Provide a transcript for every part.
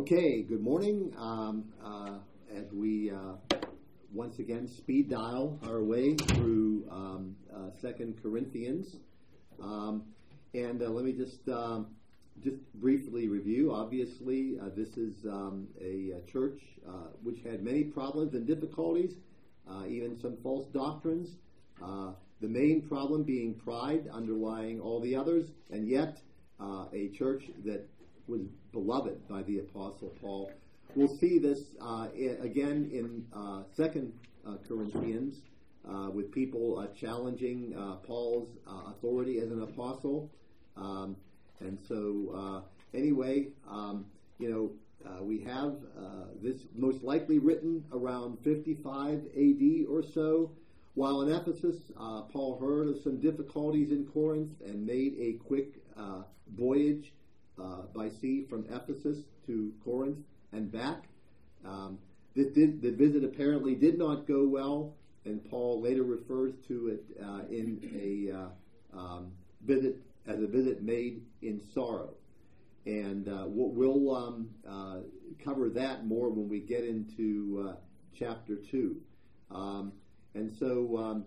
Okay, good morning. As we once again speed dial our way through 2 Corinthians, and let me just briefly review. Obviously, this is a church which had many problems and difficulties, even some false doctrines. The main problem being pride underlying all the others, and yet a church that was beloved by the Apostle Paul. We'll see this again in 2 Corinthians with people challenging Paul's authority as an apostle. And so anyway, we have this most likely written around 55 AD or so. While in Ephesus, Paul heard of some difficulties in Corinth and made a quick voyage by sea from Ephesus to Corinth and back. The visit apparently did not go well, and Paul later refers to it in a visit made in sorrow. And we'll cover that more when we get into chapter 2. And so,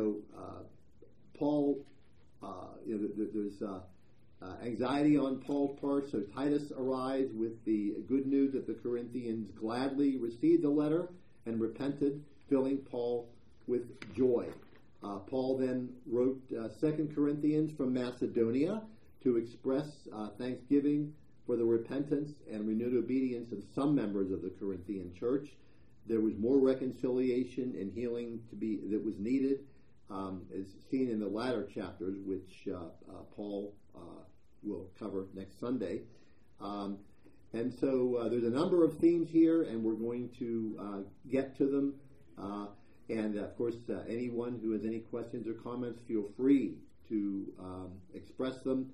Paul, there's anxiety on Paul's part, so Titus arrives with the good news that the Corinthians gladly received the letter and repented, filling Paul with joy. Paul then wrote 2 Corinthians from Macedonia to express thanksgiving for the repentance and renewed obedience of some members of the Corinthian church. There was more reconciliation and healing that was needed, as seen in the latter chapters, which Paul will cover next Sunday. And so there's a number of themes here, and we're going to get to them. And of course, anyone who has any questions or comments, feel free to express them.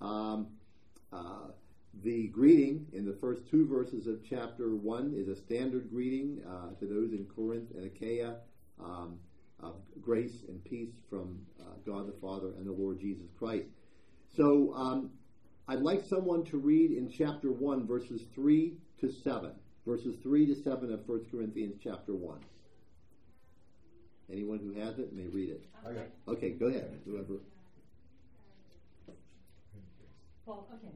The greeting in the first two verses of chapter 1 is a standard greeting to those in Corinth and Achaia, of grace and peace from God the Father and the Lord Jesus Christ. So I'd like someone to read in chapter 1, verses 3 to 7. Verses 3 to 7 of 1 Corinthians chapter 1. Anyone who has it may read it. Okay, go ahead. Whoever. Paul, okay.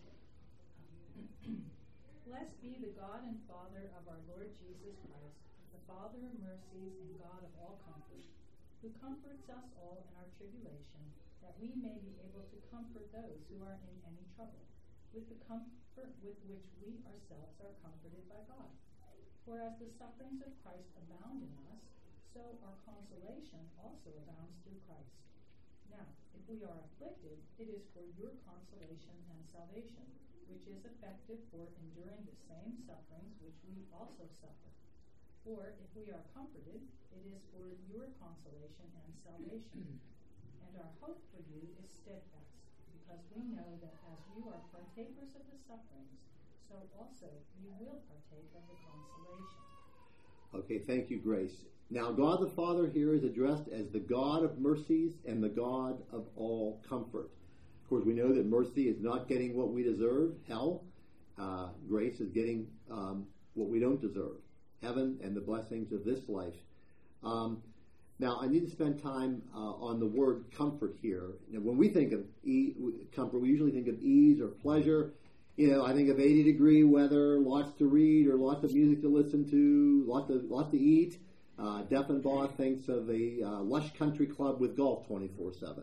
Blessed be the God and Father of our Lord Jesus Christ, the Father of mercies and God of all comfort, who comforts us all in our tribulation, that we may be able to comfort those who are in any trouble, with the comfort with which we ourselves are comforted by God. For as the sufferings of Christ abound in us, so our consolation also abounds through Christ. Now, if we are afflicted, it is for your consolation and salvation, which is effective for enduring the same sufferings which we also suffer. For if we are comforted, it is for your consolation and salvation. And our hope for you is steadfast, because we know that as you are partakers of the sufferings, so also you will partake of the consolation. Okay, thank you, Grace. Now, God the Father here is addressed as the God of mercies and the God of all comfort. Of course, we know that mercy is not getting what we deserve, hell. Grace is getting what we don't deserve, heaven and the blessings of this life. Now, I need to spend time on the word comfort here. When we think of comfort, we usually think of ease or pleasure. I think of 80-degree weather, lots to read or lots of music to listen to, lots to eat. Deffenbaugh thinks of a lush country club with golf 24/7.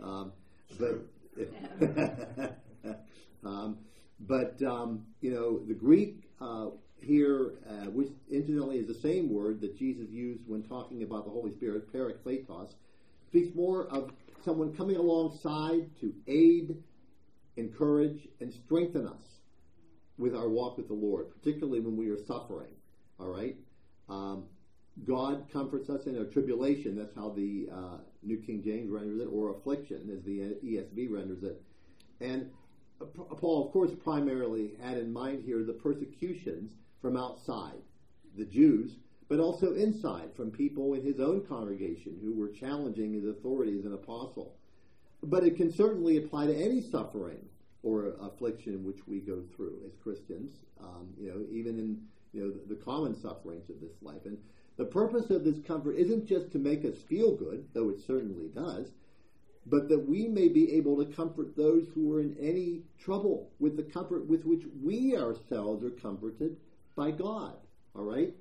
But the Greek here, which incidentally is the same word that Jesus used when talking about the Holy Spirit, parakletos, speaks more of someone coming alongside to aid, encourage, and strengthen us with our walk with the Lord, particularly when we are suffering. All right? God comforts us in our tribulation. That's how the New King James renders it, or affliction, as the ESV renders it. And Paul, of course, primarily had in mind here the persecutions from outside, the Jews, but also inside from people in his own congregation who were challenging his authority as an apostle. But it can certainly apply to any suffering or affliction which we go through as Christians, even in the common sufferings of this life. And the purpose of this comfort isn't just to make us feel good, though it certainly does, but that we may be able to comfort those who are in any trouble with the comfort with which we ourselves are comforted by God. All right?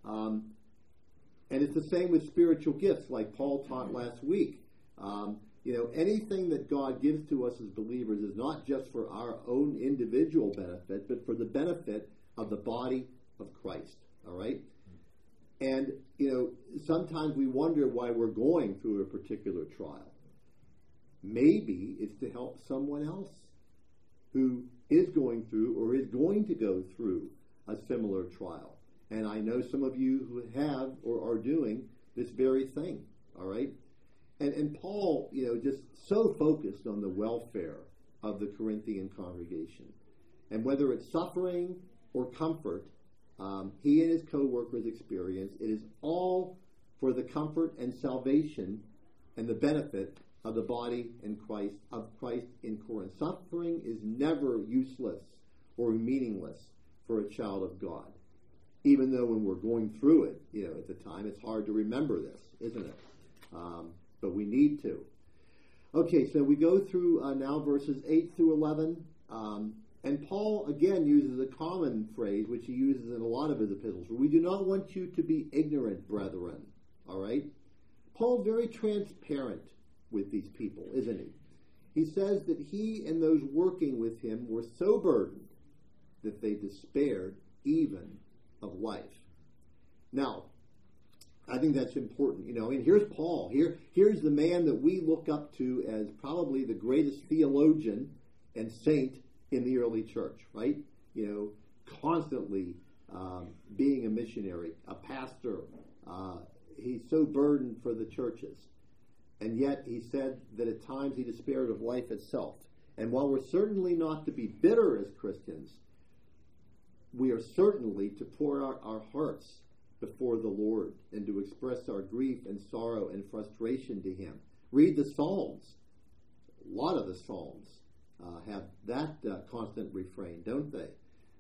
And it's the same with spiritual gifts, like Paul taught last week. Anything that God gives to us as believers is not just for our own individual benefit, but for the benefit of the body of Christ. All right? And, sometimes we wonder why we're going through a particular trial. Maybe it's to help someone else who is going through or is going to go through a similar trial. And I know some of you who have or are doing this very thing. All right? And Paul, just so focused on the welfare of the Corinthian congregation. And whether it's suffering or comfort, he and his co-workers experience, it is all for the comfort and salvation and the benefit of the body of Christ in Corinth. Suffering is never useless or meaningless for a child of God. Even though when we're going through it, at the time, it's hard to remember this, isn't it? But we need to. Okay, so we go through now verses 8 through 11. And Paul, again, uses a common phrase, which he uses in a lot of his epistles. We do not want you to be ignorant, brethren. All right? Paul's very transparent with these people, isn't he? He says that he and those working with him were so burdened that they despaired even of life. Now, I think that's important, and here's Paul. Here's the man that we look up to as probably the greatest theologian and saint in the early church, right? Constantly being a missionary, a pastor. He's so burdened for the churches. And yet he said that at times he despaired of life itself. And while we're certainly not to be bitter as Christians, we are certainly to pour out our hearts before the Lord and to express our grief and sorrow and frustration to him. Read the Psalms. A lot of the Psalms have that constant refrain, don't they?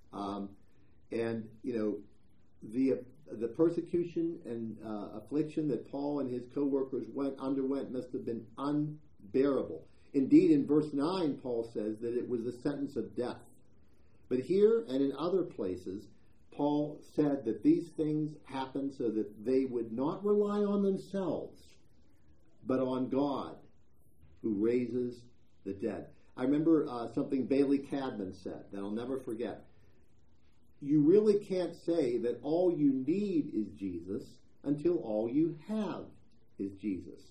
The persecution and affliction that Paul and his co-workers underwent must have been unbearable. Indeed, in verse 9, Paul says that it was the sentence of death. But here and in other places, Paul said that these things happened so that they would not rely on themselves, but on God, who raises the dead. I remember something Bailey Cadman said that I'll never forget. You really can't say that all you need is Jesus until all you have is Jesus.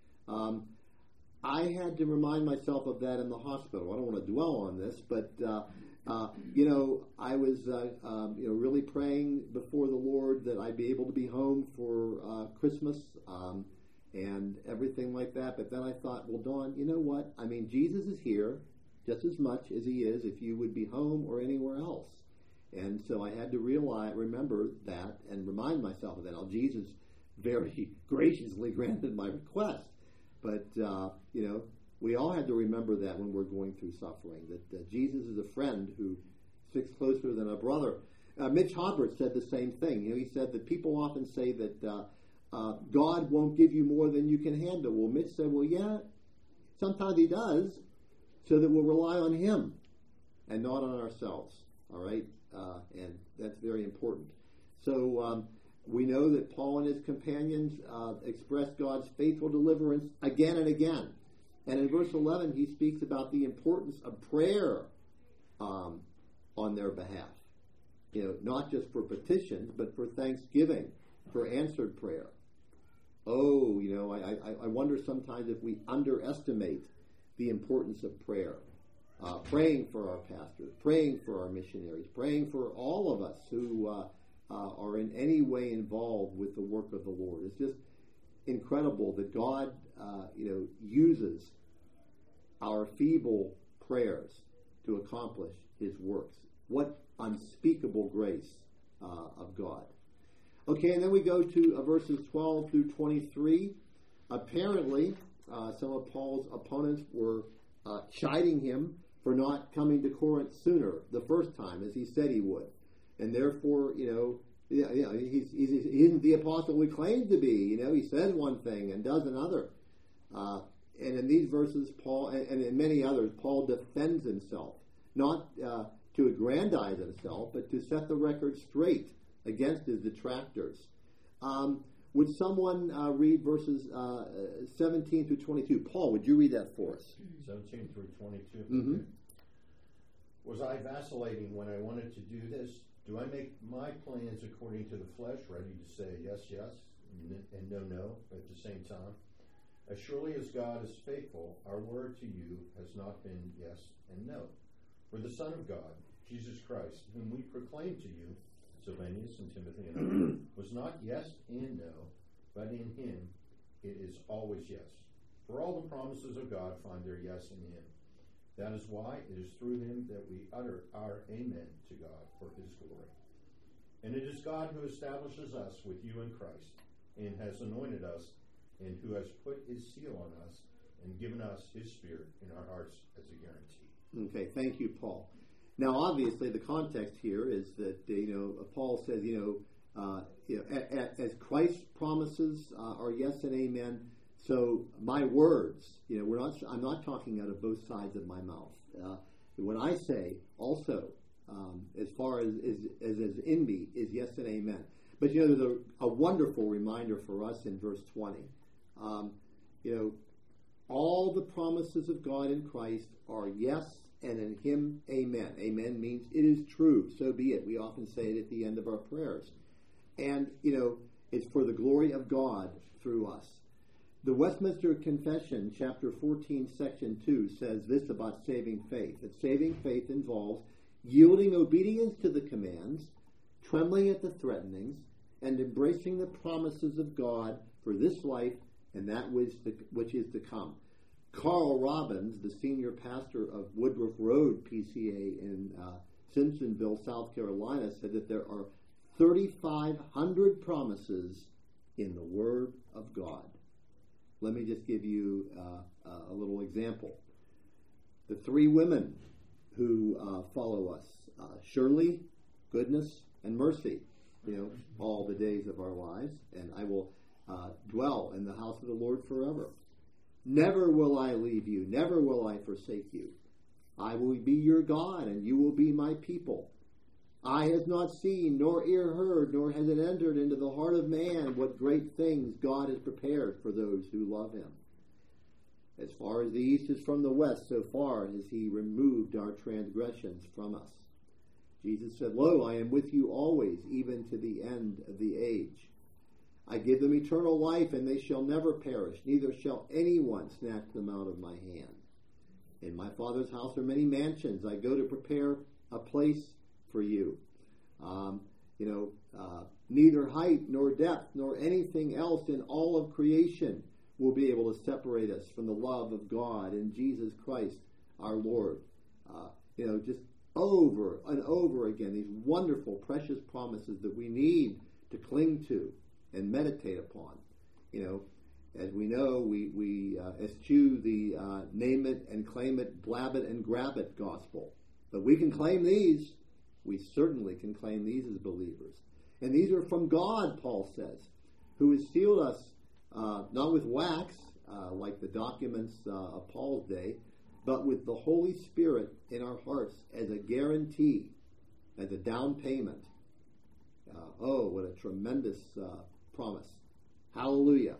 I had to remind myself of that in the hospital. I don't want to dwell on this, but I was really praying before the Lord that I'd be able to be home for Christmas and everything like that. But then I thought, well, Dawn, you know what? I mean, Jesus is here just as much as he is if you would be home or anywhere else. And so I had to remember that and remind myself of that. Now, Jesus very graciously granted my request. But, we all had to remember that when we're going through suffering, that Jesus is a friend who sticks closer than a brother. Mitch Hobbert said the same thing. He said that people often say that God won't give you more than you can handle. Well, Mitch said, well, yeah, sometimes he does, so that we'll rely on him and not on ourselves. All right? And that's very important. So we know that Paul and his companions expressed God's faithful deliverance again and again. And in verse 11, he speaks about the importance of prayer on their behalf. Not just for petitions, but for thanksgiving, for answered prayer. Oh, I wonder sometimes if we underestimate the importance of prayer. Praying for our pastors, praying for our missionaries, praying for all of us who are in any way involved with the work of the Lord. It's just incredible that God, uses our feeble prayers to accomplish his works. What unspeakable grace of God. Okay, and then we go to verses 12 through 23. Apparently, some of Paul's opponents were chiding him for not coming to Corinth sooner the first time, as he said he would. And therefore, he isn't the apostle we claim to be. He says one thing and does another. And in these verses, Paul, and in many others, Paul defends himself, not to aggrandize himself, but to set the record straight against his detractors. Would someone read verses 17 through 22? Paul, would you read that for us? 17 through 22. Mm-hmm. Was I vacillating when I wanted to do this? Do I make my plans according to the flesh, ready to say yes, yes, and no, no at the same time? As surely as God is faithful, our word to you has not been yes and no. For the Son of God, Jesus Christ, whom we proclaim to you, Silvanus and Timothy and I, was not yes and no, but in him it is always yes. For all the promises of God find their yes in him. That is why it is through him that we utter our amen to God for his glory. And it is God who establishes us with you in Christ, and has anointed us, and who has put his seal on us, and given us his Spirit in our hearts as a guarantee. Okay, thank you, Paul. Now, obviously, the context here is that Paul says, as Christ's promises are yes and amen, so my words, I'm not talking out of both sides of my mouth. What I say also, as far as in me, is yes and amen. But there's a wonderful reminder for us in verse 20. All the promises of God in Christ are yes, and in him, amen. Amen means it is true, so be it. We often say it at the end of our prayers. And, it's for the glory of God through us. The Westminster Confession, chapter 14, section 2, says this about saving faith. That saving faith involves yielding obedience to the commands, trembling at the threatenings, and embracing the promises of God for this life and that which is to come. Carl Robbins, the senior pastor of Woodruff Road PCA in Simpsonville, South Carolina, said that there are 3,500 promises in the Word of God. Let me just give you a little example. The three women who follow us, surely, goodness, and mercy, all the days of our lives, and I will dwell in the house of the Lord forever. Never will I leave you, never will I forsake you. I will be your God, and you will be my people. Eye has not seen, nor ear heard, nor has it entered into the heart of man what great things God has prepared for those who love him. As far as the east is from the west, so far has he removed our transgressions from us. Jesus said, Lo, I am with you always, even to the end of the age. I give them eternal life, and they shall never perish, neither shall anyone snatch them out of my hand. In my Father's house are many mansions. I go to prepare a place for you. Neither height nor depth nor anything else in all of creation will be able to separate us from the love of God in Jesus Christ our Lord. Just over and over again, these wonderful, precious promises that we need to cling to and meditate upon. As we know, we eschew the name it and claim it, blab it and grab it gospel. But we can claim these. We certainly can claim these as believers. And these are from God, Paul says, who has sealed us not with wax, like the documents of Paul's day, but with the Holy Spirit in our hearts as a guarantee, as a down payment. What a tremendous promise. Hallelujah.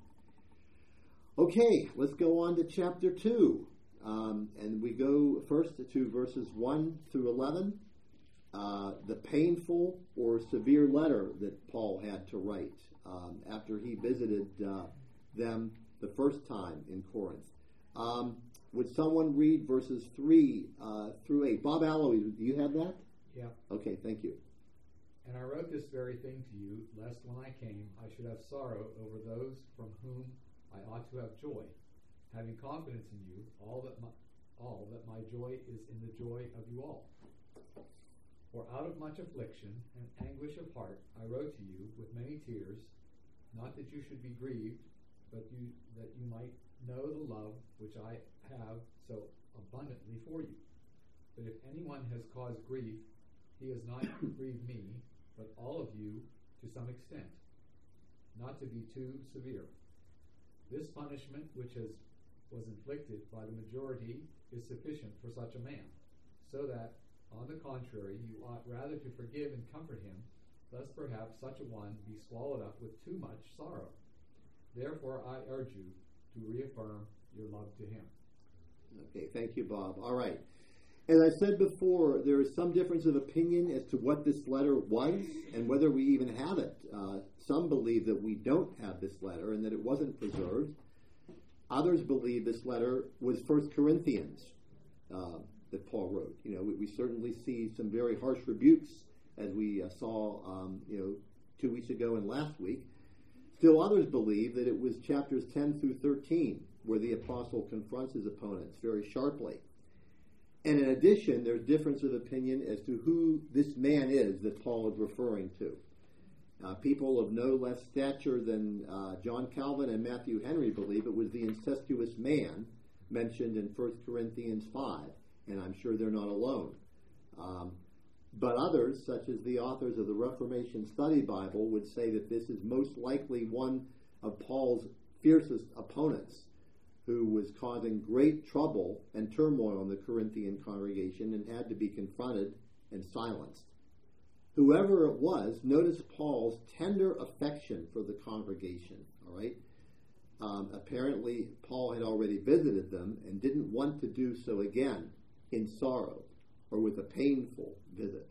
Okay, let's go on to chapter 2. And we go first to verses 1 through 11. The painful or severe letter that Paul had to write after he visited them the first time in Corinth. Would someone read verses 3 through 8? Bob Alloy, do you have that? Yeah. Okay, thank you. And I wrote this very thing to you, lest when I came I should have sorrow over those from whom I ought to have joy, having confidence in you, all that my joy is in the joy of you all. For out of much affliction and anguish of heart I wrote to you with many tears, not that you should be grieved, but that you might know the love which I have so abundantly for you. But if anyone has caused grief, he has not grieved me, but all of you to some extent, not to be too severe. This punishment which was inflicted by the majority is sufficient for such a man, so that, on the contrary, you ought rather to forgive and comfort him, lest perhaps such a one be swallowed up with too much sorrow. Therefore I urge you to reaffirm your love to him. Okay, thank you, Bob. All right. As I said before, there is some difference of opinion as to what this letter was and whether we even have it. Some believe that we don't have this letter and that it wasn't preserved. Others believe this letter was 1 Corinthians that Paul wrote. You know, we certainly see some very harsh rebukes, as we saw 2 weeks ago and last week. Still others believe that it was chapters 10 through 13 where the apostle confronts his opponents very sharply. And in addition, there's difference of opinion as to who this man is that Paul is referring to. People of no less stature than John Calvin and Matthew Henry believe it was the incestuous man mentioned in 1 Corinthians 5, and I'm sure they're not alone. But others, such as the authors of the Reformation Study Bible, would say that this is most likely one of Paul's fiercest opponents, who was causing great trouble and turmoil in the Corinthian congregation and had to be confronted and silenced. Whoever it was, notice Paul's tender affection for the congregation, all right? Apparently, Paul had already visited them and didn't want to do so again in sorrow or with a painful visit.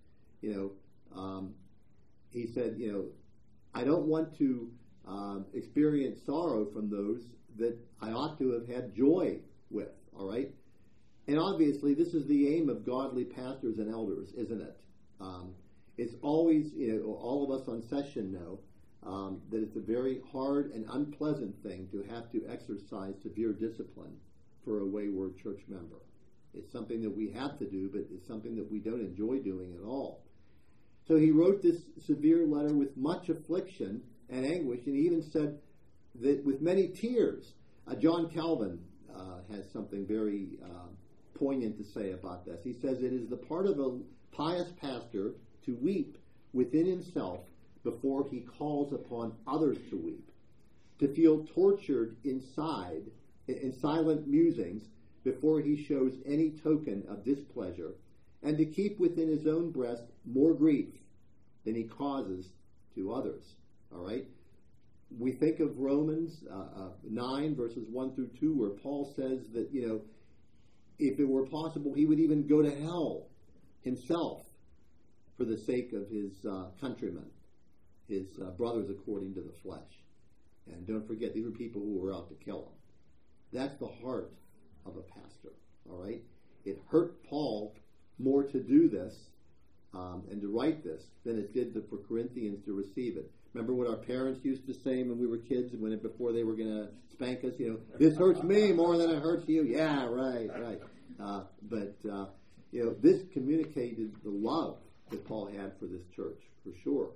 He said, I don't want to experience sorrow from those that I ought to have had joy with, all right? And obviously, this is the aim of godly pastors and elders, isn't it? It's always, all of us on session know that it's a very hard and unpleasant thing to have to exercise severe discipline for a wayward church member. It's something that we have to do, but it's something that we don't enjoy doing at all. So he wrote this severe letter with much affliction and anguish, and he even said that with many tears. John Calvin has something very poignant to say about this. He says, it is the part of a pious pastor to weep within himself before he calls upon others to weep, to feel tortured inside in silent musings before he shows any token of displeasure, and to keep within his own breast more grief than he causes to others. All right? We think of Romans 9, verses 1 through 2, where Paul says that, if it were possible, he would even go to hell himself for the sake of his countrymen, his brothers according to the flesh. And don't forget, these were people who were out to kill him. That's the heart of a pastor, all right? It hurt Paul more to do this and to write this than it did for Corinthians to receive it. Remember what our parents used to say when we were kids, before they were going to spank us? This hurts me more than it hurts you. Yeah, right. But this communicated the love that Paul had for this church, for sure.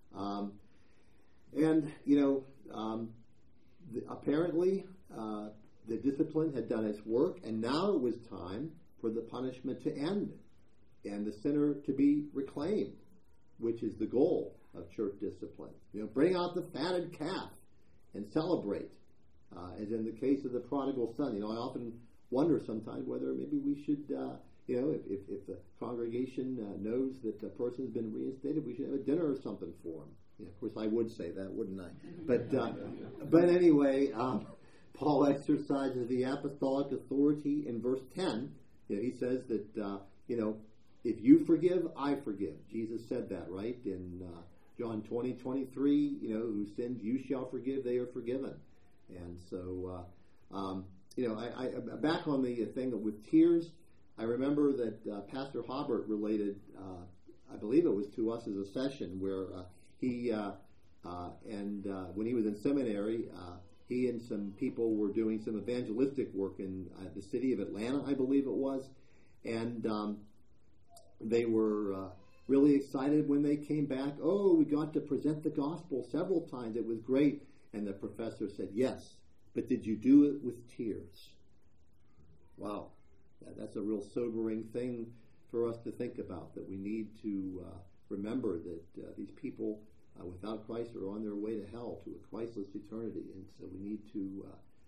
Apparently, the discipline had done its work, and now it was time for the punishment to end and the sinner to be reclaimed, which is the goal of church discipline. Bring out the fatted calf and celebrate, as in the case of the prodigal son. I often wonder sometimes whether maybe we should, if the congregation knows that the person's been reinstated, we should have a dinner or something for him. Of course, I would say that, wouldn't I? But anyway, Paul exercises the apostolic authority in verse 10. He says that, if you forgive, I forgive. Jesus said that, right? In John 20:23, who sins you shall forgive, they are forgiven. And so, I back on the thing with tears, I remember that Pastor Hobart related, I believe it was to us as a session, where he, when he was in seminary, he and some people were doing some evangelistic work in the city of Atlanta, I believe it was, and they were really excited when they came back. Oh, we got to present the gospel several times. It was great. And the professor said, yes, but did you do it with tears? Wow. That's a real sobering thing for us to think about, that we need to remember that these people without Christ are on their way to hell, to a Christless eternity. And so we need to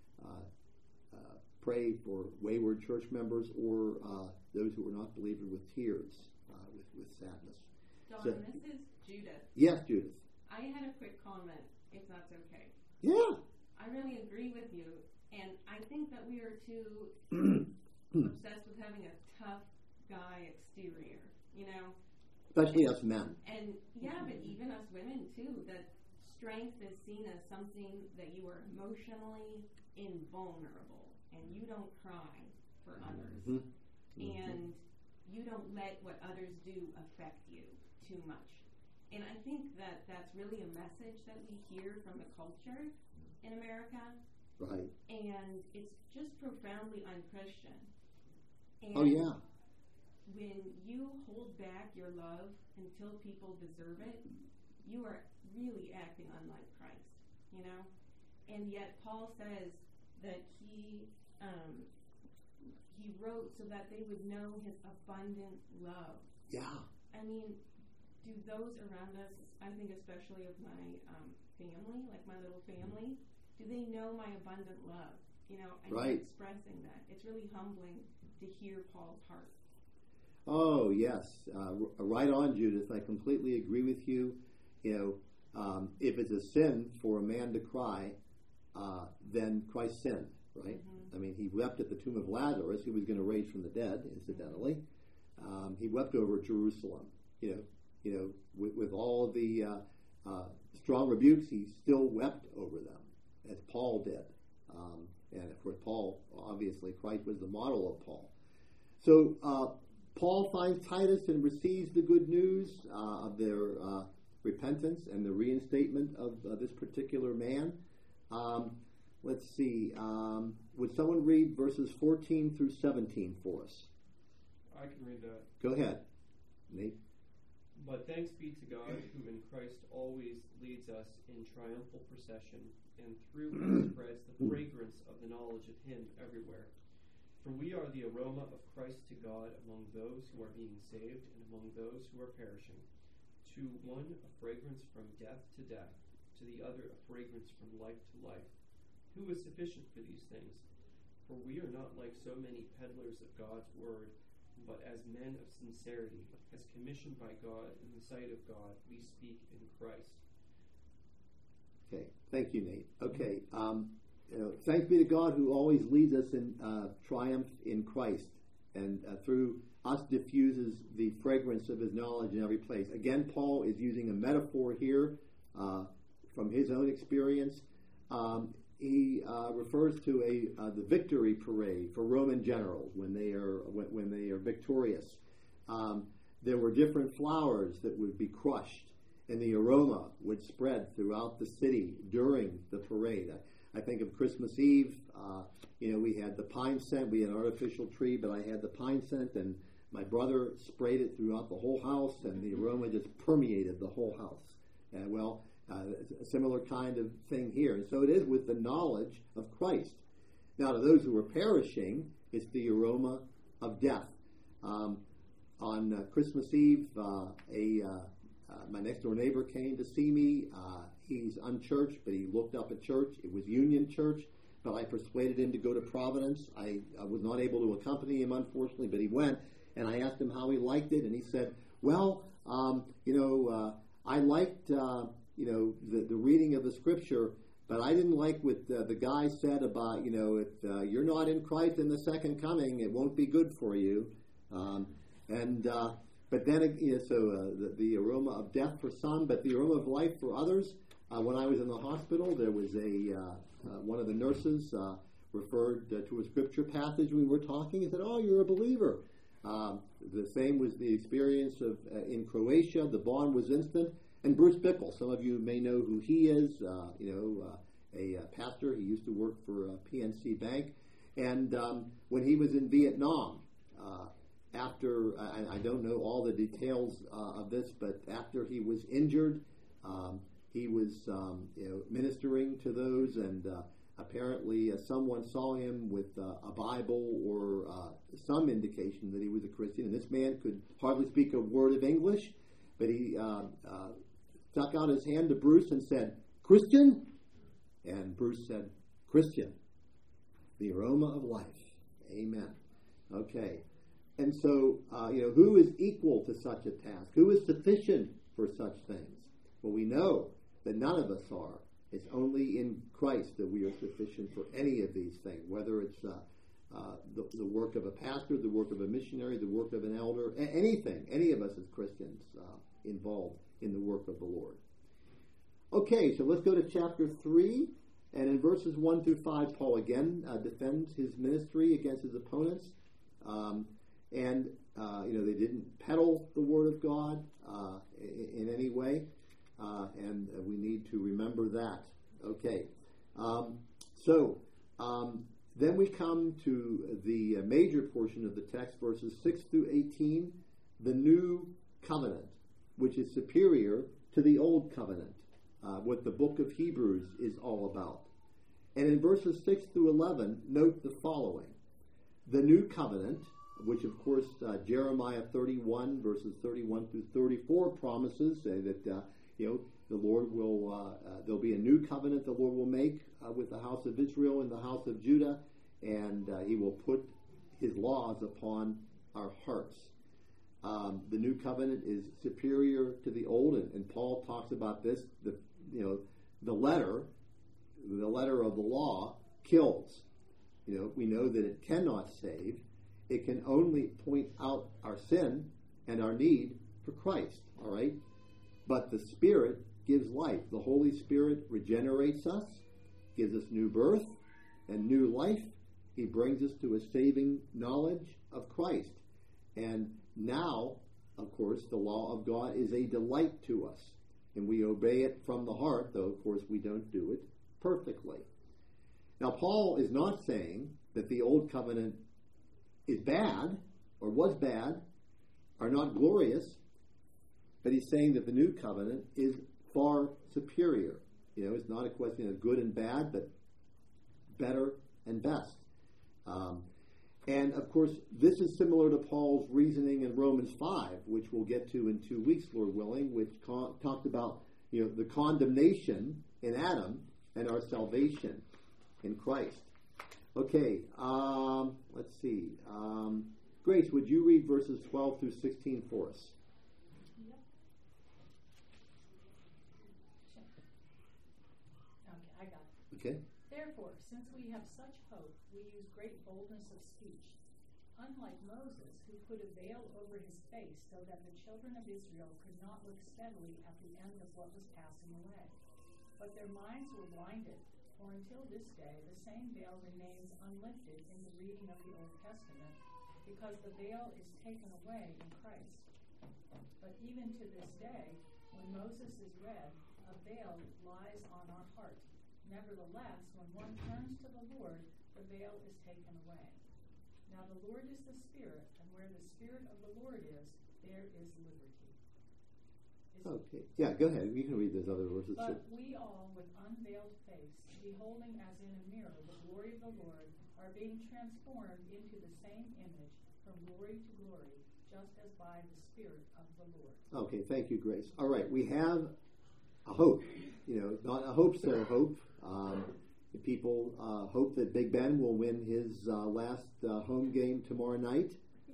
pray for wayward church members or those who are not believers with tears, with sadness. Don, So- this is Judith. Yes, Judith. I had a quick comment, if that's okay. Yeah. I really agree with you, and I think that we are too obsessed with having a tough guy exterior, you know? Especially us men. And yeah, but even us women too, that strength is seen as something that you are emotionally invulnerable, and you don't cry for others, and you don't let what others do affect you too much. And I think that that's really a message that we hear from the culture in America, Right. and it's just profoundly unchristian. And Oh, yeah. when you hold back your love until people deserve it, you are really acting unlike Christ, you know? And yet Paul says that he wrote so that they would know his abundant love. Yeah. I mean, do those around us, I think especially of my family, like my little family, do they know my abundant love? You know, and Right. he's expressing that. It's really humbling to hear Paul's heart. Oh, yes. Right on, Judith. I completely agree with you. You know, if it's a sin for a man to cry, then Christ sinned, right? I mean, he wept at the tomb of Lazarus, who was going to raise from the dead, incidentally. He wept over Jerusalem. You know, with all of the strong rebukes, he still wept over them, as Paul did. And of course, Paul, obviously, Christ was the model of Paul. So Paul finds Titus and receives the good news of their repentance and the reinstatement of this particular man. Let's see. Would someone read verses 14 through 17 for us? I can read that. Go ahead, Nate. But thanks be to God, who in Christ always leads us in triumphal procession, and through us spreads the fragrance of the knowledge of Him everywhere. For we are the aroma of Christ to God among those who are being saved and among those who are perishing. To one a fragrance from death to death, to the other a fragrance from life to life. Who is sufficient for these things? For we are not like so many peddlers of God's word, but as men of sincerity, as commissioned by God in the sight of God, we speak in Christ. Okay, thank you, Nate. Okay, thanks be to God who always leads us in triumph in Christ, and through us diffuses the fragrance of His knowledge in every place. Again, Paul is using a metaphor here from his own experience. He refers to the victory parade for Roman generals when they are victorious. There were different flowers that would be crushed, and the aroma would spread throughout the city during the parade. I think of Christmas Eve. We had the pine scent. We had an artificial tree, but I had the pine scent, and my brother sprayed it throughout the whole house, and the aroma just permeated the whole house. A similar kind of thing here. And so it is with the knowledge of Christ. Now, to those who are perishing, it's the aroma of death. On Christmas Eve, my next-door neighbor came to see me. He's unchurched, but he looked up at church. It was Union Church, but I persuaded him to go to Providence. I was not able to accompany him, unfortunately, but he went, and I asked him how he liked it, and he said, well, I liked... the reading of the Scripture, but I didn't like what the guy said about, if you're not in Christ in the second coming, it won't be good for you. But then, the aroma of death for some, but the aroma of life for others. When I was in the hospital, there was one of the nurses referred to a Scripture passage we were talking. He said, "Oh, you're a believer." The same was the experience of in Croatia. The bond was instant. And Bruce Bickle, some of you may know who he is, a pastor. He used to work for PNC Bank. And when he was in Vietnam, after, I don't know all the details of this, but after he was injured, he was ministering to those. And apparently someone saw him with a Bible or some indication that he was a Christian, and this man could hardly speak a word of English, but he stuck out his hand to Bruce and said, "Christian?" And Bruce said, "Christian, the aroma of life." Amen. Okay. And so, who is equal to such a task? Who is sufficient for such things? Well, we know that none of us are. It's only in Christ that we are sufficient for any of these things, whether it's the work of a pastor, the work of a missionary, the work of an elder, anything, any of us as Christians involved in the work of the Lord. Okay, so let's go to chapter 3. And in verses 1 through 5, Paul again defends his ministry against his opponents. They didn't peddle the Word of God in any way. And we need to remember that. Okay. Then we come to the major portion of the text, verses 6 through 18, the new covenant, which is superior to the old covenant, what the book of Hebrews is all about. And in verses 6 through 11, note the following. The new covenant, which of course Jeremiah 31, verses 31 through 34 promises, say that the Lord will, there'll be a new covenant the Lord will make with the house of Israel and the house of Judah, and he will put his laws upon our hearts. The new covenant is superior to the old, and Paul talks about this. The letter of the law kills. We know that it cannot save. It can only point out our sin and our need for Christ. All right. But the Spirit gives life. The Holy Spirit regenerates us, gives us new birth and new life. He brings us to a saving knowledge of Christ. And now, of course, the law of God is a delight to us. And we obey it from the heart, though, of course, we don't do it perfectly. Now, Paul is not saying that the old covenant is bad, or was bad, or not glorious, but he's saying that the new covenant is far superior. It's not a question of good and bad, but better and best. And, of course, this is similar to Paul's reasoning in Romans 5, which we'll get to in 2 weeks, Lord willing, which talked about the condemnation in Adam and our salvation in Christ. Okay, let's see. Grace, would you read verses 12 through 16 for us? Yep. Okay, I got it. Okay. Therefore, since we have such hope, we use great boldness of speech. Unlike Moses, who put a veil over his face so that the children of Israel could not look steadily at the end of what was passing away. But their minds were blinded, for until this day the same veil remains unlifted in the reading of the Old Testament, because the veil is taken away in Christ. But even to this day, when Moses is read, a veil lies on our heart. Nevertheless, when one turns to the Lord, the veil is taken away. Now the Lord is the Spirit, and where the Spirit of the Lord is, there is liberty. Okay. Yeah, go ahead. You can read those other verses. But we all, with unveiled face, beholding as in a mirror the glory of the Lord, are being transformed into the same image from glory to glory, just as by the Spirit of the Lord. Okay, thank you, Grace. All right, we have a hope. Not a hope, so hope. People hope that Big Ben will win his last home game tomorrow night,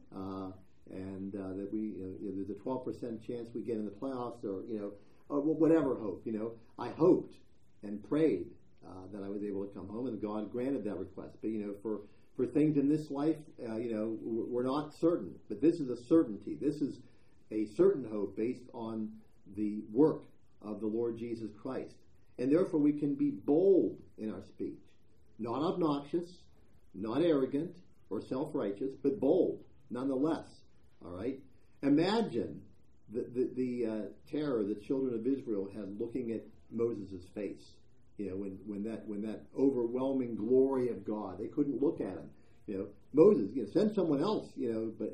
and that there's a 12% chance we get in the playoffs, or whatever hope. I hoped and prayed that I was able to come home, and God granted that request. But for things in this life, we're not certain. But this is a certainty. This is a certain hope based on the work of the Lord Jesus Christ. And therefore we can be bold in our speech. Not obnoxious, not arrogant or self-righteous, but bold nonetheless. All right? Imagine the terror the children of Israel had looking at Moses' face. When that overwhelming glory of God, they couldn't look at him. Moses, send someone else. But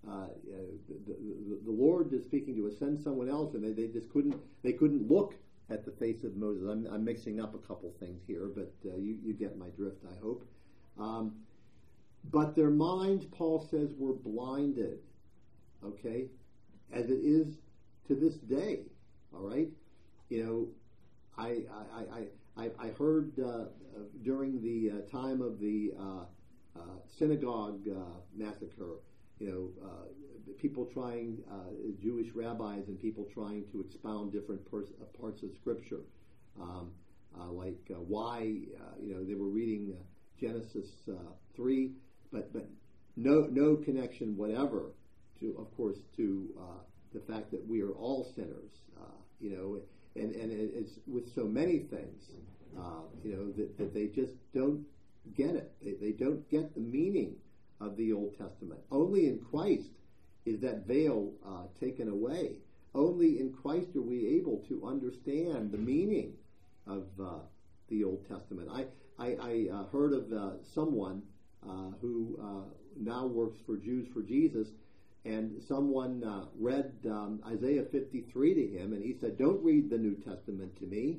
the Lord is speaking to us. Send someone else, and they just couldn't. They couldn't look at the face of Moses. I'm mixing up a couple things here, but you get my drift, I hope. But their minds, Paul says, were blinded, okay, as it is to this day, all right? You know, I heard during the time of the synagogue massacre, you know, people trying, Jewish rabbis and people trying to expound different parts of Scripture, like why, you know, they were reading Genesis 3, but no connection whatever to, of course, to the fact that we are all sinners, you know, and it's with so many things, you know, that they just don't get it. They don't get the meaning of the Old Testament. Only in Christ is that veil taken away. Only in Christ are we able to understand the meaning of the Old Testament. I heard of someone who now works for Jews for Jesus, and someone read Isaiah 53 to him, and he said, "Don't read the New Testament to me.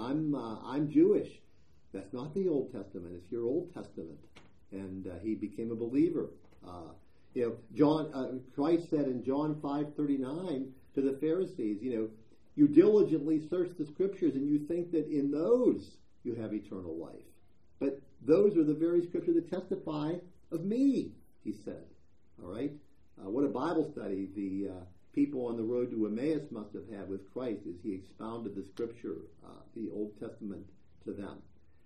I'm Jewish. That's not the Old Testament. It's your Old Testament." And he became a believer. You know, Christ said in John 5:39 to the Pharisees, you know, you diligently search the Scriptures and you think that in those you have eternal life. But those are the very Scriptures that testify of me, he said. All right? What a Bible study the people on the road to Emmaus must have had with Christ as he expounded the Scripture, the Old Testament, to them.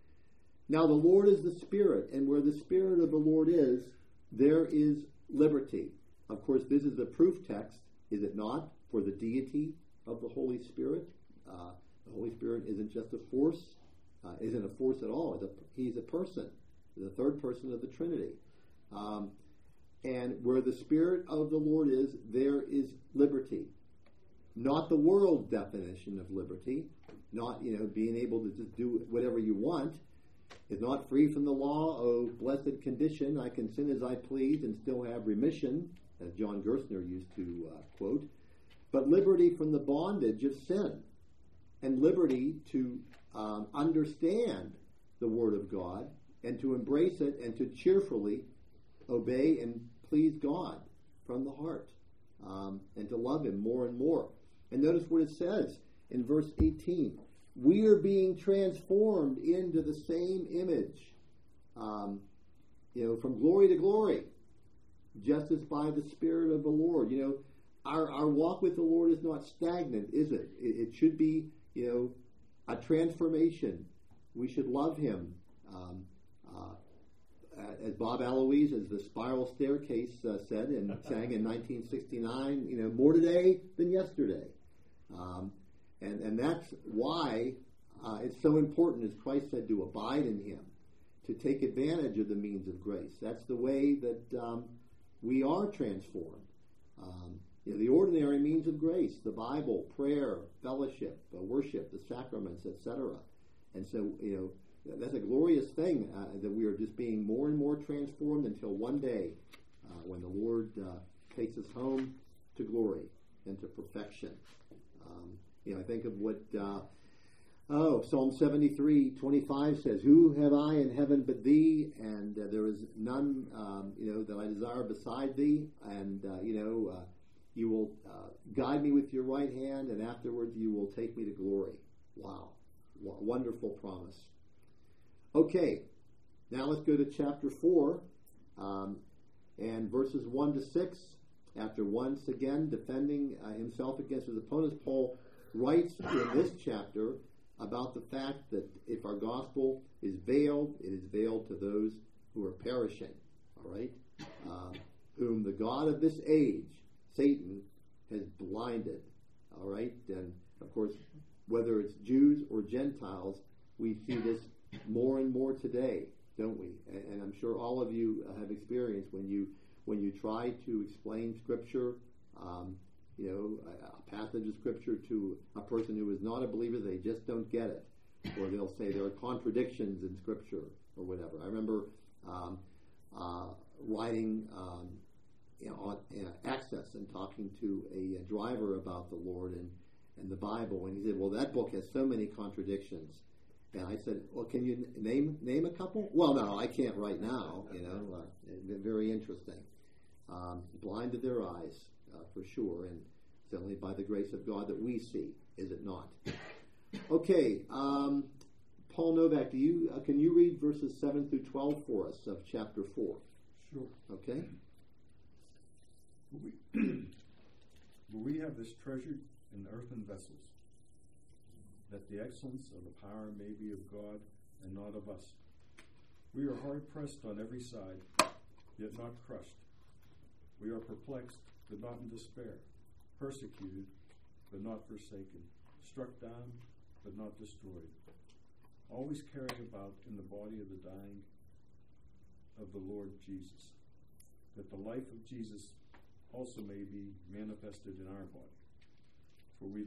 Now the Lord is the Spirit, and where the Spirit of the Lord is, there is liberty. Of course, this is the proof text, is it not, for the deity of the Holy Spirit? The Holy Spirit isn't just a force, isn't a force at all. He's a person, the third person of the Trinity. And where the Spirit of the Lord is, there is liberty. Not the world definition of liberty, not, you know, being able to just do whatever you want. Is not free from the law, oh blessed condition, I can sin as I please and still have remission, as John Gerstner used to quote, but liberty from the bondage of sin, and liberty to understand the Word of God, and to embrace it, and to cheerfully obey and please God from the heart, and to love Him more and more. And notice what it says in verse 18. We are being transformed into the same image, you know, from glory to glory, just as by the Spirit of the Lord. You know, our walk with the Lord is not stagnant, is it? It should be, you know, a transformation. We should love Him. As Bob Eloise, as the Spiral Staircase said and sang in 1969, you know, more today than yesterday. And that's why it's so important, as Christ said, to abide in Him, to take advantage of the means of grace. That's the way that we are transformed. You know, the ordinary means of grace, the Bible, prayer, fellowship, worship, the sacraments, etc. And so, you know, that's a glorious thing that we are just being more and more transformed until one day when the Lord takes us home to glory and to perfection. You know, I think of what Psalm 73:25 says, "Who have I in heaven but Thee? And there is none, you know, that I desire beside Thee. And you know, you will guide me with your right hand, and afterwards you will take me to glory." Wow, wonderful promise. Okay, now let's go to chapter 4 and verses 1 to 6. After once again defending himself against his opponents, Paul writes in this chapter about the fact that if our gospel is veiled, it is veiled to those who are perishing, all right? Whom the God of this age, Satan, has blinded, all right? And, of course, whether it's Jews or Gentiles, we see this more and more today, don't we? And I'm sure all of you have experienced when you try to explain Scripture, you know, a passage of Scripture to a person who is not a believer, they just don't get it. Or they'll say there are contradictions in Scripture or whatever. I remember riding on Access and talking to a driver about the Lord, and the Bible. And he said, well, that book has so many contradictions. And I said, well, can you name a couple? Well, no, I can't right now. Very interesting. Blinded their eyes, for sure, and it's only by the grace of God that we see, is it not? Okay, Paul Novak, can you read verses 7 through 12 for us of chapter 4? Sure. Okay. But we have this treasured in earthen vessels, that the excellence of the power may be of God and not of us. We are hard pressed on every side, yet not crushed. We are perplexed, but not in despair, persecuted, but not forsaken, struck down, but not destroyed, always carried about in the body of the dying of the Lord Jesus, that the life of Jesus also may be manifested in our body. For we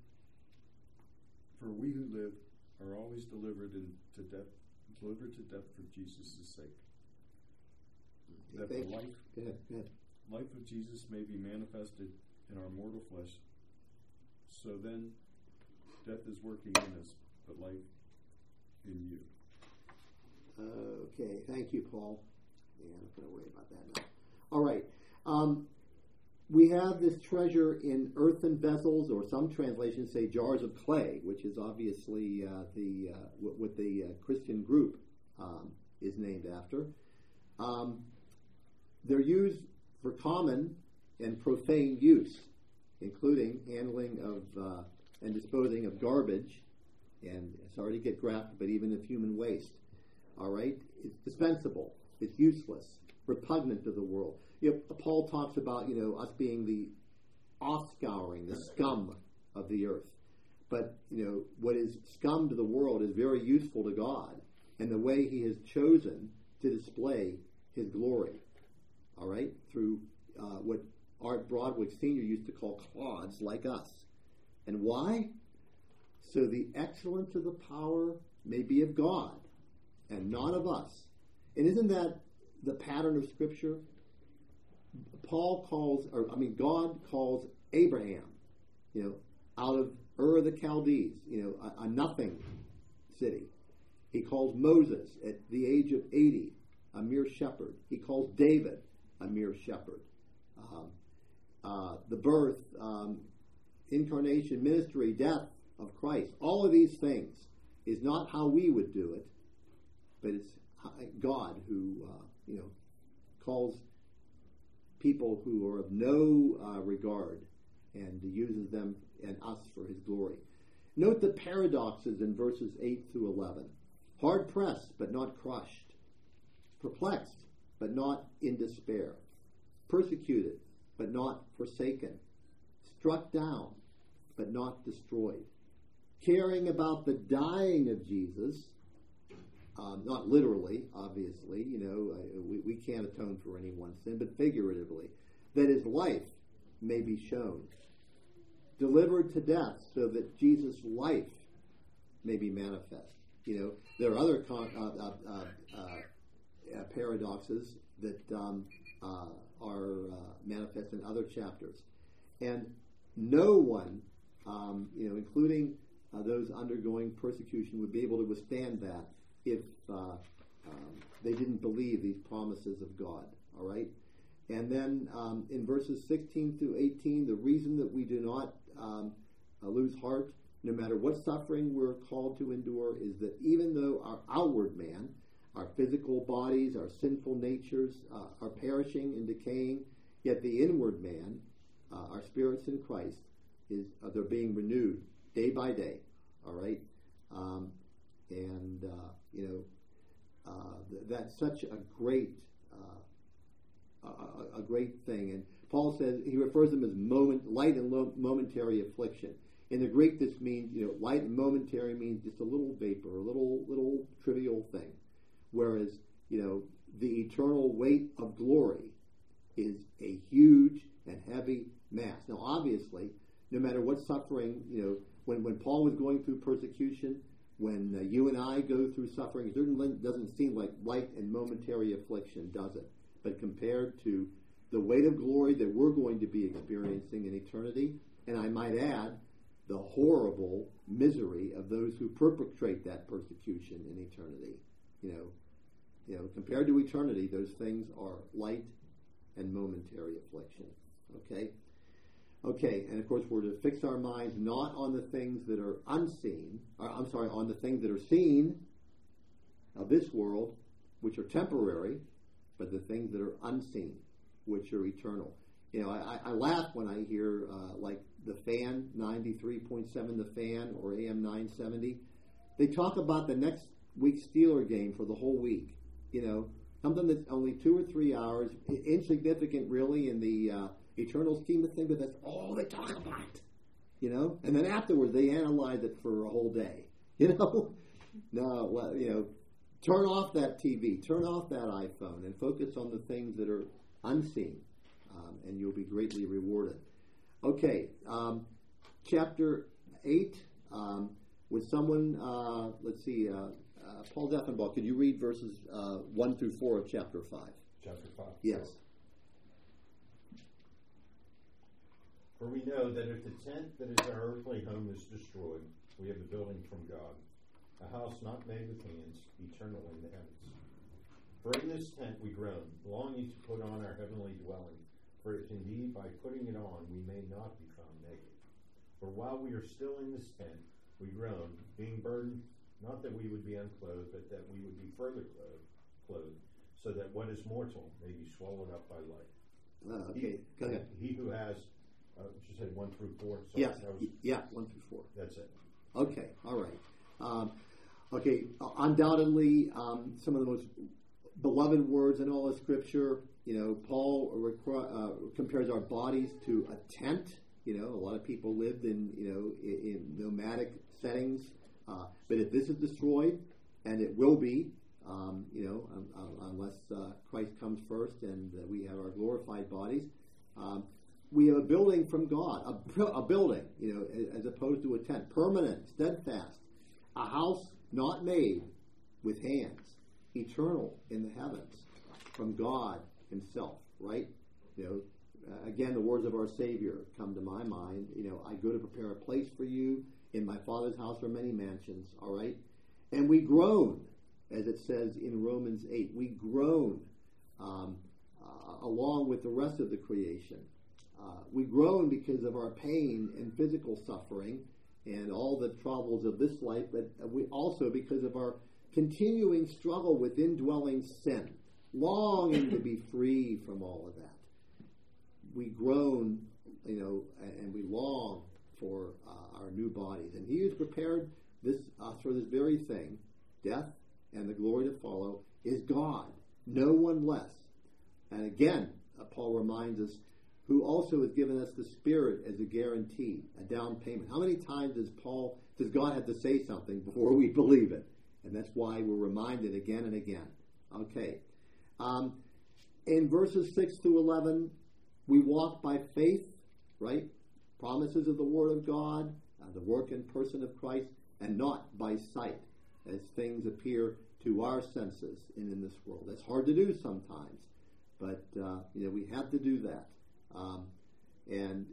who live are always delivered to death for Jesus' sake, that the life of Jesus may be manifested in our mortal flesh. So then, death is working in us, but life in you. Okay, thank you, Paul. Yeah, I'm not going to worry about that now. All right. We have this treasure in earthen vessels, or some translations say jars of clay, which is obviously what the Christian group is named after. They're used for common and profane use, including handling of and disposing of garbage, and sorry to get graphic, but even of human waste. All right? It's dispensable. It's useless, repugnant to the world. Paul talks about, us being the offscouring, the scum of the earth. But, what is scum to the world is very useful to God, and the way he has chosen to display his glory. All right? Through what Art Broadwick Sr. used to call clods like us. And why? So the excellence of the power may be of God and not of us. And isn't that the pattern of Scripture? God calls Abraham, out of Ur of the Chaldees, a nothing city. He calls Moses at the age of 80, a mere shepherd. He calls David a mere shepherd. The birth, incarnation, ministry, death of Christ, all of these things is not how we would do it, but it's God who, calls people who are of no regard and uses them and us for his glory. Note the paradoxes in verses 8 through 11. Hard pressed, but not crushed. Perplexed, but not in despair. Persecuted, but not forsaken. Struck down, but not destroyed. Caring about the dying of Jesus, not literally, obviously, we can't atone for anyone's sin, but figuratively, that his life may be shown. Delivered to death so that Jesus' life may be manifest. There are other paradoxes that are manifest in other chapters. And no one, including those undergoing persecution, would be able to withstand that if they didn't believe these promises of God. All right? And then in verses 16 through 18, the reason that we do not lose heart, no matter what suffering we're called to endure, is that even though our outward man, our physical bodies, our sinful natures are perishing and decaying, yet the inward man, our spirits in Christ, they're being renewed day by day. All right? That's such a great thing. And Paul says, he refers them as light and momentary affliction. In the Greek, this means, light and momentary means just a little vapor, a little trivial thing. Whereas, the eternal weight of glory is a huge and heavy mass. Now, obviously, no matter what suffering, when Paul was going through persecution, when you and I go through suffering, it certainly doesn't seem like light and momentary affliction, does it? But compared to the weight of glory that we're going to be experiencing in eternity, and I might add, the horrible misery of those who perpetrate that persecution in eternity. Compared to eternity, those things are light and momentary affliction. Okay, and of course we're to fix our minds not on the things that are unseen, on the things that are seen of this world, which are temporary, but the things that are unseen, which are eternal. I laugh when I hear like the Fan, 93.7 The Fan, or AM 970. They talk about the next week's Steeler game for the whole week. Something that's only 2 or 3 hours, insignificant really in the eternal scheme of things, but that's all they talk about. And then afterwards they analyze it for a whole day. No, turn off that TV, turn off that iPhone, and focus on the things that are unseen, and you'll be greatly rewarded. Okay, chapter 8. Would someone, Paul Deffenbaugh, could you read verses 1 through 4 of chapter 5? Chapter 5. Yes. For we know that if the tent that is our earthly home is destroyed, we have a building from God, a house not made with hands, eternal in the heavens. For in this tent we groan, longing to put on our heavenly dwelling, for if indeed by putting it on we may not be found naked. For while we are still in this tent, we groan, being burdened, not that we would be unclothed, but that we would be further clothed, so that what is mortal may be swallowed up by life. Okay, go ahead. He who has, you said 1 through 4? So Yes, 1 through 4. That's it. Okay, all right. Undoubtedly, some of the most beloved words in all of Scripture. Paul compares our bodies to a tent. A lot of people lived in nomadic settings. But if this is destroyed, and it will be, unless Christ comes first and we have our glorified bodies, we have a building from God, a building, as opposed to a tent, permanent, steadfast, a house not made with hands, eternal in the heavens, from God Himself, right? Again, the words of our Savior come to my mind. I go to prepare a place for you. In my Father's house are many mansions, all right? And we groan, as it says in Romans 8. We groan along with the rest of the creation. We groan because of our pain and physical suffering and all the troubles of this life, but we also because of our continuing struggle with indwelling sin, longing to be free from all of that. We groan, and we long for our new bodies. And He who's prepared this for this very thing, death and the glory to follow, is God, no one less. And again, Paul reminds us, who also has given us the Spirit as a guarantee, a down payment. How many times does God have to say something before we believe it? And that's why we're reminded again and again. Okay. In verses 6 through 11, we walk by faith, right? Promises of the Word of God, the work and person of Christ, and not by sight, as things appear to our senses in this world. That's hard to do sometimes, but we have to do that. And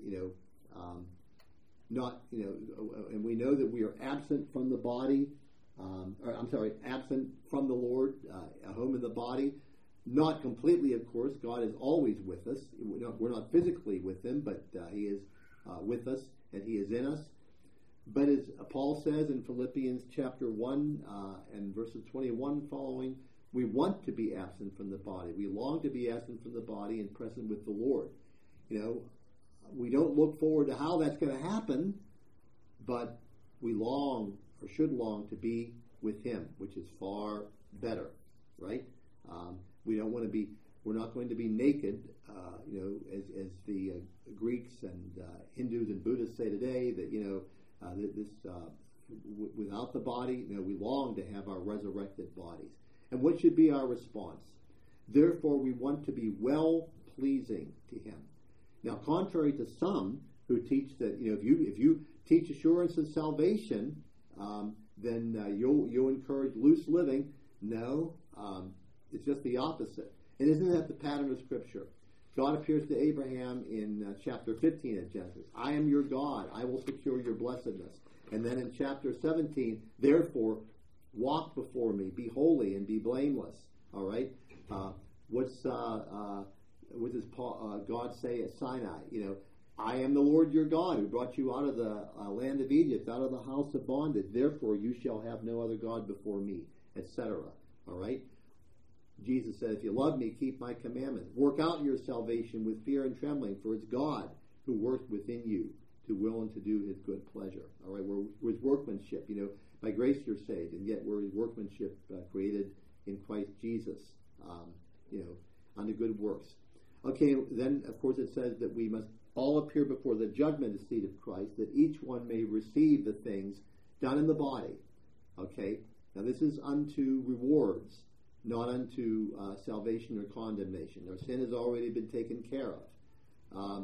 we know that we are absent from the body, absent from the Lord, a home in the body. Not completely, of course. God is always with us. We're not physically with Him, but He is with us, and He is in us. But as Paul says in Philippians chapter 1 and verses 21 following, we want to be absent from the body. We long to be absent from the body and present with the Lord. We don't look forward to how that's going to happen, but we long, or should long, to be with Him, which is far better, right? We're not going to be naked, as the Greeks and Hindus and Buddhists say today, that, without the body, we long to have our resurrected bodies. And what should be our response? Therefore, we want to be well-pleasing to Him. Now, contrary to some who teach that, if you teach assurance of salvation, then you'll encourage loose living. No, it's just the opposite. And isn't that the pattern of Scripture? God appears to Abraham in chapter 15 of Genesis. I am your God. I will secure your blessedness. And then in chapter 17, therefore, walk before me, be holy and be blameless. All right? What does God say at Sinai? I am the Lord your God who brought you out of the land of Egypt, out of the house of bondage. Therefore, you shall have no other God before me, etc. All right? Jesus said, if you love me, keep my commandments. Work out your salvation with fear and trembling, for it's God who works within you to will and to do his good pleasure. All right, we're his workmanship. By grace you're saved, and yet we're his workmanship created in Christ Jesus, unto good works. Okay, then, of course, it says that we must all appear before the judgment seat of Christ, that each one may receive the things done in the body. Okay, now this is unto rewards, not unto salvation or condemnation. Our sin has already been taken care of.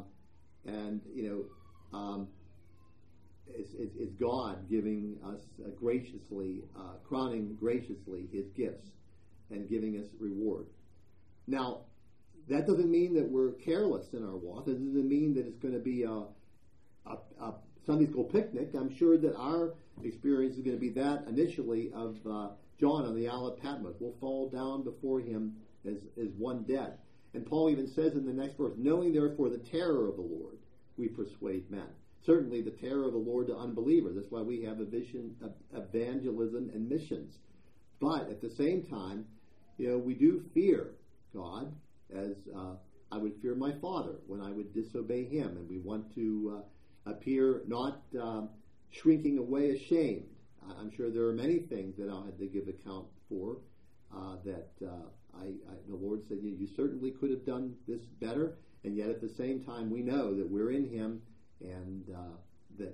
It's God giving us graciously, crowning graciously his gifts and giving us reward. Now, that doesn't mean that we're careless in our walk. It doesn't mean that it's going to be a Sunday school picnic. I'm sure that our experience is going to be that initially of John on the Isle of Patmos. We'll fall down before him as one dead. And Paul even says in the next verse, knowing therefore the terror of the Lord, we persuade men. Certainly the terror of the Lord to unbelievers. That's why we have a vision of evangelism and missions. But at the same time, we do fear God as I would fear my father when I would disobey him. And we want to appear not shrinking away ashamed. I'm sure there are many things that I'll have to give account for that the Lord said, you certainly could have done this better, and yet at the same time we know that we're in him and that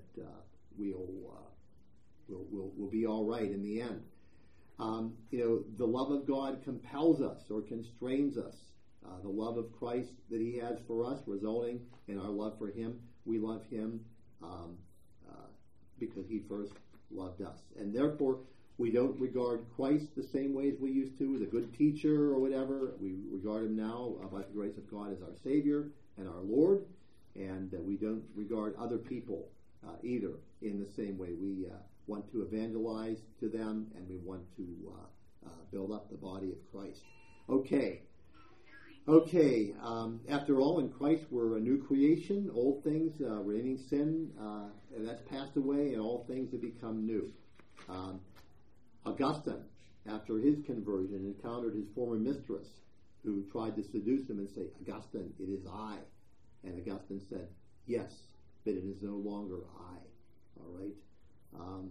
we'll be all right in the end. The love of God compels us or constrains us. The love of Christ that he has for us resulting in our love for him. We love him because he first loved us. And therefore, we don't regard Christ the same way as we used to, as a good teacher or whatever. We regard him now, by the grace of God, as our Savior and our Lord. And we don't regard other people either in the same way. We want to evangelize to them, and we want to build up the body of Christ. Okay. After all, in Christ we're a new creation. Old things, reigning sin, that's passed away, and all things have become new. Augustine, after his conversion, encountered his former mistress, who tried to seduce him and say, Augustine, it is I. And Augustine said, yes, but it is no longer I. All right?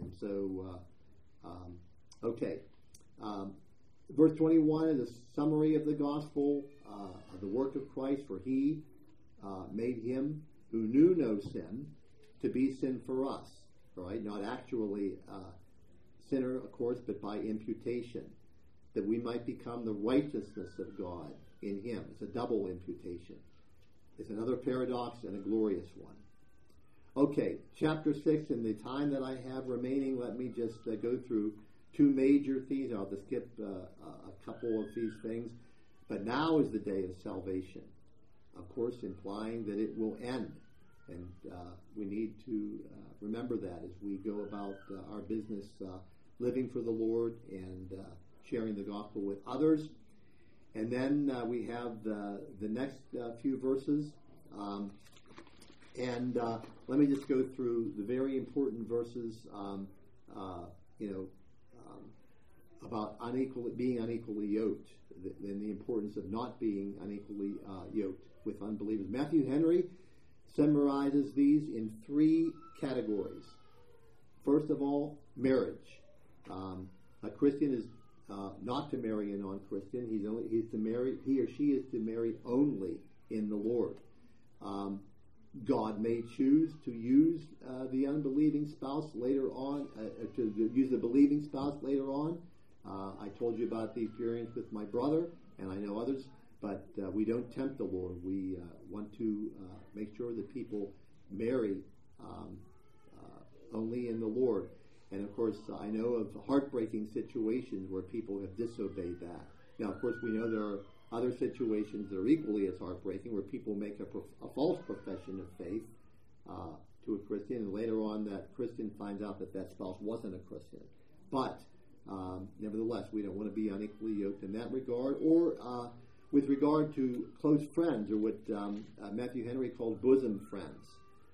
Verse 21 is a summary of the gospel, of the work of Christ, for he made him who knew no sin to be sin for us. All right? Not actually sinner, of course, but by imputation, that we might become the righteousness of God in him. It's a double imputation. It's another paradox and a glorious one. Okay, chapter 6, in the time that I have remaining, let me just go through two major themes. I'll just skip a couple of these things. But now is the day of salvation, of course, implying that it will end. And we need to remember that as we go about our business, living for the Lord and sharing the gospel with others. And then we have the next few verses. Let me just go through the very important verses, about being unequally yoked, and the importance of not being unequally yoked with unbelievers. Matthew Henry summarizes these in three categories. First of all, marriage. A Christian is not to marry a non-Christian. He or she is to marry only in the Lord. God may choose to use the unbelieving spouse later on, to use the believing spouse later on. I told you about the experience with my brother, and I know others, but we don't tempt the Lord. We want to make sure that people marry only in the Lord. And of course, I know of heartbreaking situations where people have disobeyed that. Now, of course, we know there are other situations that are equally as heartbreaking where people make a false profession of faith to a Christian, and later on that Christian finds out that spouse wasn't a Christian. But nevertheless, we don't want to be unequally yoked in that regard, or with regard to close friends, or what Matthew Henry called bosom friends.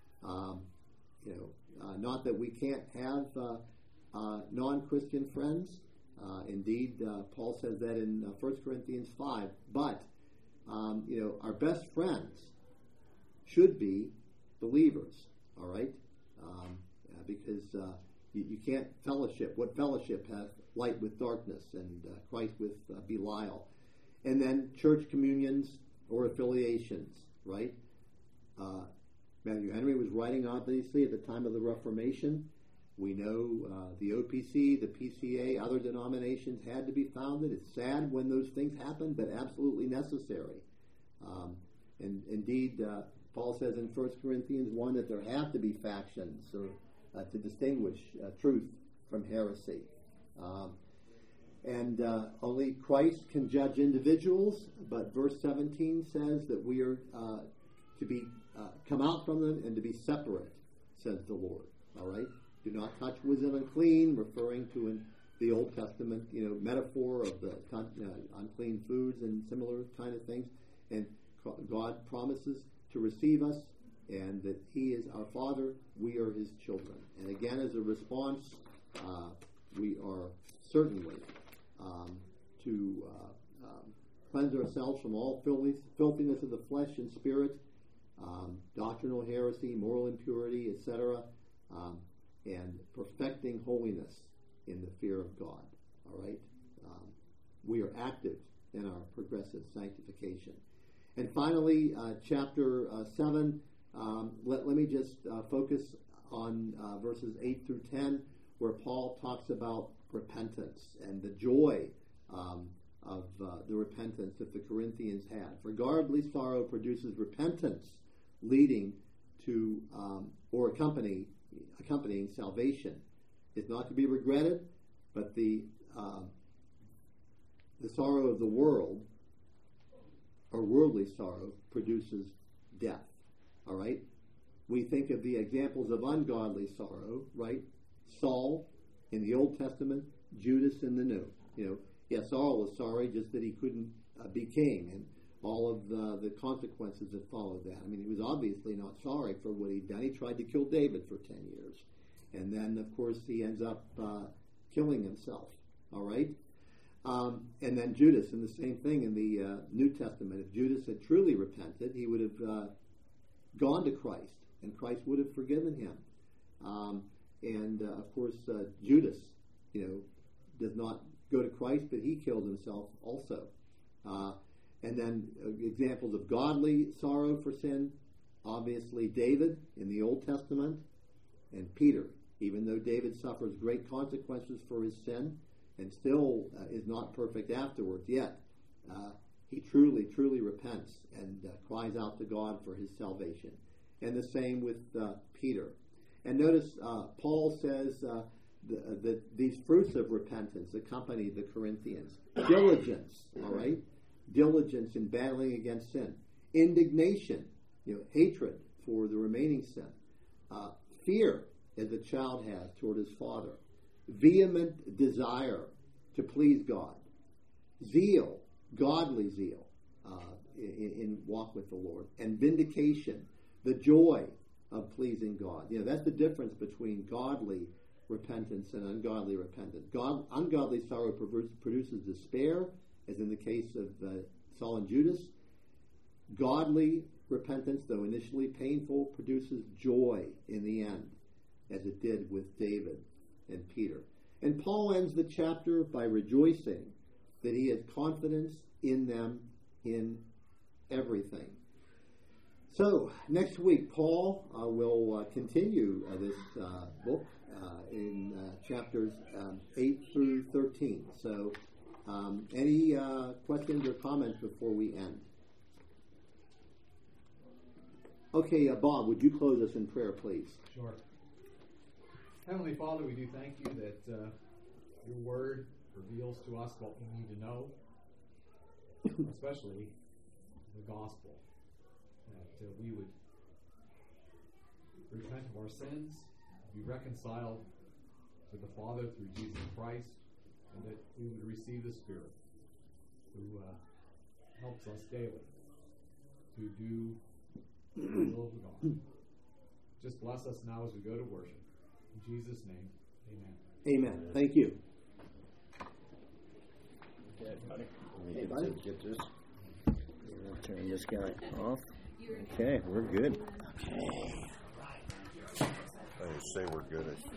Not that we can't have non-Christian friends. Indeed, Paul says that in 1 Corinthians 5. But our best friends should be believers. All right, because you can't fellowship. What fellowship hath light with darkness, and Christ with Belial? And then church communions or affiliations, right? Matthew Henry was writing, obviously, at the time of the Reformation. We know the OPC, the PCA, other denominations had to be founded. It's sad when those things happen, but absolutely necessary. And indeed, Paul says in 1 Corinthians 1 that there have to be factions to distinguish truth from heresy. And only Christ can judge individuals, but verse 17 says that we are to be come out from them and to be separate, says the Lord. All right? Do not touch what is unclean, referring to in the Old Testament, metaphor of the unclean foods and similar kind of things. And God promises to receive us, and that He is our Father, we are His children. And again, as a response, we are certainly to cleanse ourselves from all filthiness of the flesh and spirit, doctrinal heresy, moral impurity, etc., and perfecting holiness in the fear of God. All right? We are active in our progressive sanctification. And finally, chapter 7, let me just focus on verses 8 through 10, where Paul talks about repentance and the joy of the repentance that the Corinthians had. For godly sorrow produces repentance, leading to or accompanying salvation. It's not to be regretted, but the sorrow of the world, or worldly sorrow, produces death. All right? We think of the examples of ungodly sorrow, right? Saul in the Old Testament, Judas in the New. Saul was sorry just that he couldn't be king, and all of the consequences that followed that. I mean, he was obviously not sorry for what he'd done. He tried to kill David for 10 years. And then, of course, he ends up killing himself. All right? And then Judas, and the same thing in the New Testament. If Judas had truly repented, he would have gone to Christ, and Christ would have forgiven him. Of course, Judas, does not go to Christ, but he killed himself also. And then examples of godly sorrow for sin, obviously David in the Old Testament, and Peter, even though David suffers great consequences for his sin and still is not perfect afterwards, yet he truly, truly repents and cries out to God for his salvation. And the same with Peter. And notice Paul says that these fruits of repentance accompany the Corinthians. Diligence, all right? Diligence in battling against sin. Indignation, hatred for the remaining sin. Fear, as a child has toward his father. Vehement desire to please God. Zeal, godly zeal in walk with the Lord. And vindication, the joy of pleasing God. That's the difference between godly repentance and ungodly repentance. Ungodly sorrow produces despair, as in the case of Saul and Judas. Godly repentance, though initially painful, produces joy in the end, as it did with David and Peter. And Paul ends the chapter by rejoicing that he has confidence in them in everything. So, next week, Paul will continue this book in chapters 8 through 13. So, any questions or comments before we end? Okay, Bob, would you close us in prayer, please? Sure. Heavenly Father, we do thank you that your word reveals to us what we need to know. especially the gospel, that we would repent of our sins, be reconciled to the Father through Jesus Christ, and that we would receive the Spirit who helps us daily to do the will of God. Just bless us now as we go to worship. In Jesus' name, amen. Amen. Thank you. Okay, buddy. Hey, buddy. Get this. Turn this guy off. Okay, we're good. I say we're good at